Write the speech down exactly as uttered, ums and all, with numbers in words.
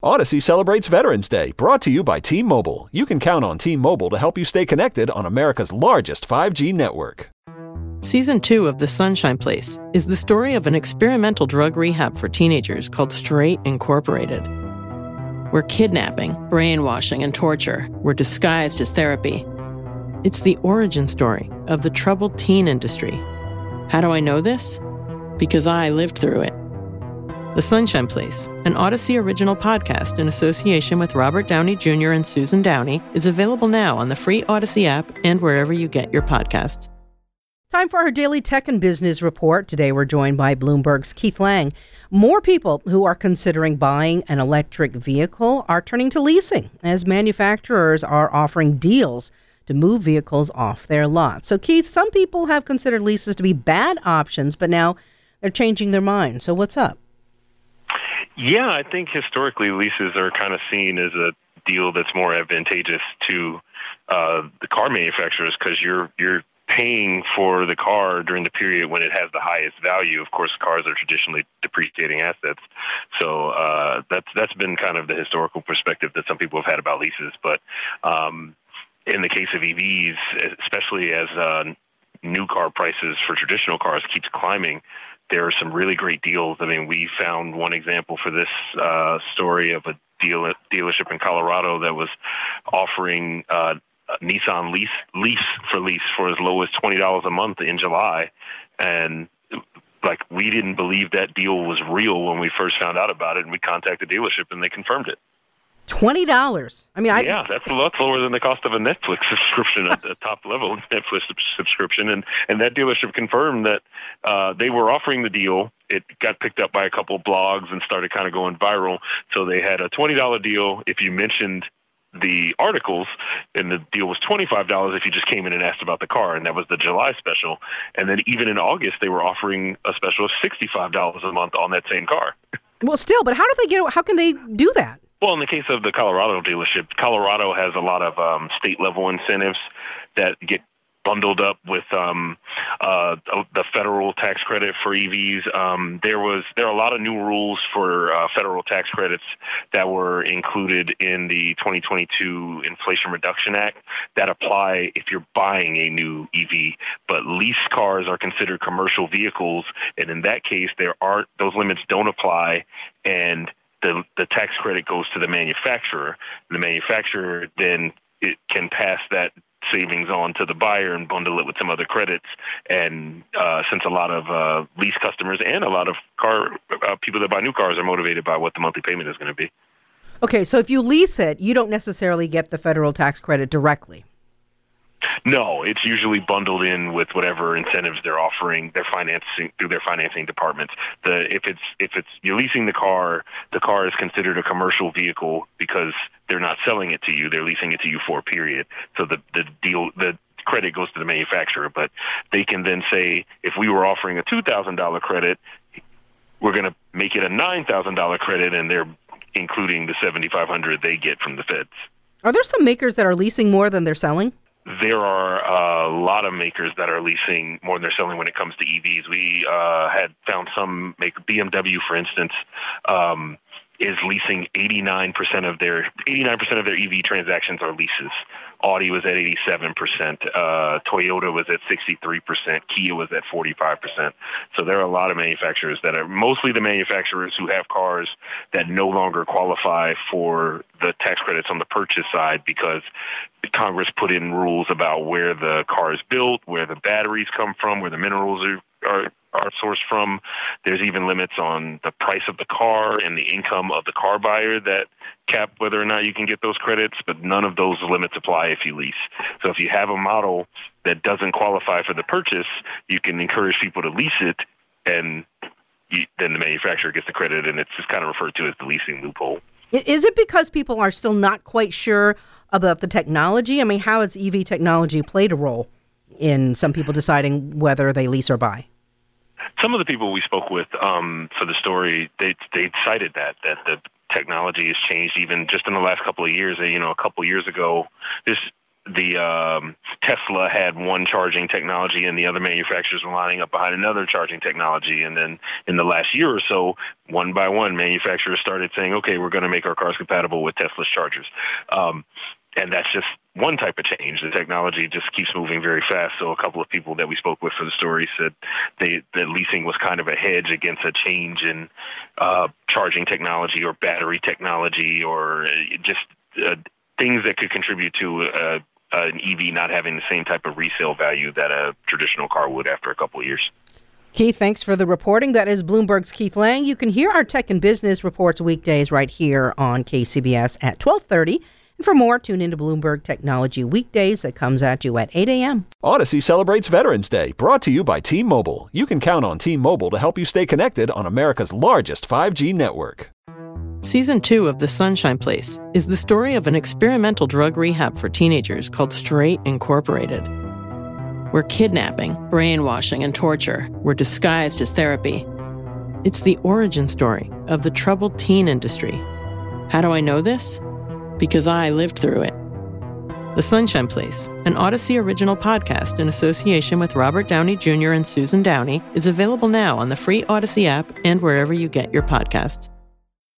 Odyssey celebrates Veterans Day, brought to you by T-Mobile. You can count on T-Mobile to help you stay connected on America's largest five G network. Season two of The Sunshine Place is the story of an experimental drug rehab for teenagers called Straight Incorporated, where kidnapping, brainwashing, and torture were disguised as therapy. It's the origin story of the troubled teen industry. How do I know this? Because I lived through it. The Sunshine Place, an Odyssey original podcast in association with Robert Downey Junior and Susan Downey, is available now on the free Odyssey app and wherever you get your podcasts. Time for our daily tech and business report. Today we're joined by Bloomberg's Keith Lang. More people who are considering buying an electric vehicle are turning to leasing as manufacturers are offering deals to move vehicles off their lot. So Keith, some people have considered leases to be bad options, but now they're changing their minds. So what's up? Yeah, I think historically leases are kind of seen as a deal that's more advantageous to uh, the car manufacturers because you're you're paying for the car during the period when it has the highest value. Of course, cars are traditionally depreciating assets, so uh, that's that's been kind of the historical perspective that some people have had about leases. But um, in the case of E Vs, especially as uh, new car prices for traditional cars keeps climbing, there are some really great deals. I mean, we found one example for this uh, story of a deal dealership in Colorado that was offering uh, a Nissan lease lease for lease for as low as twenty dollars a month in July. And like, we didn't believe that deal was real when we first found out about it, and we contacted the dealership and they confirmed it. twenty dollars. I mean, I yeah, that's a lot lower than the cost of a Netflix subscription, a, a top level Netflix subscription, and and that dealership confirmed that uh, they were offering the deal. It got picked up by a couple of blogs and started kind of going viral. So they had a twenty dollars deal if you mentioned the articles, and the deal was twenty-five dollars if you just came in and asked about the car, and that was the July special. And then even in August, they were offering a special of sixty-five dollars a month on that same car. Well, still, but how do they get? How can they do that? Well, in the case of the Colorado dealership, Colorado has a lot of um, state-level incentives that get bundled up with um, uh, the federal tax credit for E Vs. Um, there was there are a lot of new rules for uh, federal tax credits that were included in the twenty twenty-two Inflation Reduction Act that apply if you're buying a new E V. But lease cars are considered commercial vehicles, and in that case, there aren't those limits don't apply, and the the tax credit goes to the manufacturer. The manufacturer then it can pass that savings on to the buyer and bundle it with some other credits. And uh, since a lot of uh, lease customers and a lot of car uh, people that buy new cars are motivated by what the monthly payment is going to be. Okay, so if you lease it, you don't necessarily get the federal tax credit directly. No, it's usually bundled in with whatever incentives they're offering their financing through their financing departments. The if it's if it's you're leasing the car, the car is considered a commercial vehicle because they're not selling it to you; they're leasing it to you for a period. So the the deal the credit goes to the manufacturer, but they can then say, if we were offering a two thousand dollar credit, we're going to make it a nine thousand dollar credit, and they're including the seventy five hundred they get from the feds. Are there some makers that are leasing more than they're selling? There are a lot of makers that are leasing more than they're selling when it comes to E Vs. We uh, had found some make B M W, for instance, um, is leasing eighty-nine percent of their eighty-nine percent of their E V transactions are leases. Audi was at eighty-seven percent. Uh, Toyota was at sixty-three percent. Kia was at forty-five percent. So there are a lot of manufacturers that are mostly the manufacturers who have cars that no longer qualify for the tax credits on the purchase side because Congress put in rules about where the car is built, where the batteries come from, where the minerals are, are are sourced from. There's even limits on the price of the car and the income of the car buyer that cap whether or not you can get those credits, but none of those limits apply if you lease. So if you have a model that doesn't qualify for the purchase, you can encourage people to lease it, and you, then the manufacturer gets the credit, and it's just kind of referred to as the leasing loophole. Is it because people are still not quite sure about the technology? I mean, how has E V technology played a role in some people deciding whether they lease or buy? Some of the people we spoke with um, for the story, they they cited that, that the technology has changed even just in the last couple of years. You know, a couple of years ago, this the um, Tesla had one charging technology and the other manufacturers were lining up behind another charging technology. And then in the last year or so, one by one, manufacturers started saying, okay, we're going to make our cars compatible with Tesla's chargers. Um, and that's just one type of change. The technology just keeps moving very fast. So a couple of people that we spoke with for the story said they, that leasing was kind of a hedge against a change in uh, charging technology or battery technology or just uh, things that could contribute to uh, an E V not having the same type of resale value that a traditional car would after a couple of years. Keith, thanks for the reporting. That is Bloomberg's Keith Lang. You can hear our Tech and Business reports weekdays right here on K C B S at twelve thirty. And for more, tune into Bloomberg Technology Weekdays. That comes at you at eight a.m. Odyssey celebrates Veterans Day, brought to you by T-Mobile. You can count on T-Mobile to help you stay connected on America's largest five G network. Season two of The Sunshine Place is the story of an experimental drug rehab for teenagers called Straight Incorporated, where kidnapping, brainwashing, and torture were disguised as therapy. It's the origin story of the troubled teen industry. How do I know this? Because I lived through it. The Sunshine Place, an Odyssey original podcast in association with Robert Downey Junior and Susan Downey, is available now on the free Odyssey app and wherever you get your podcasts.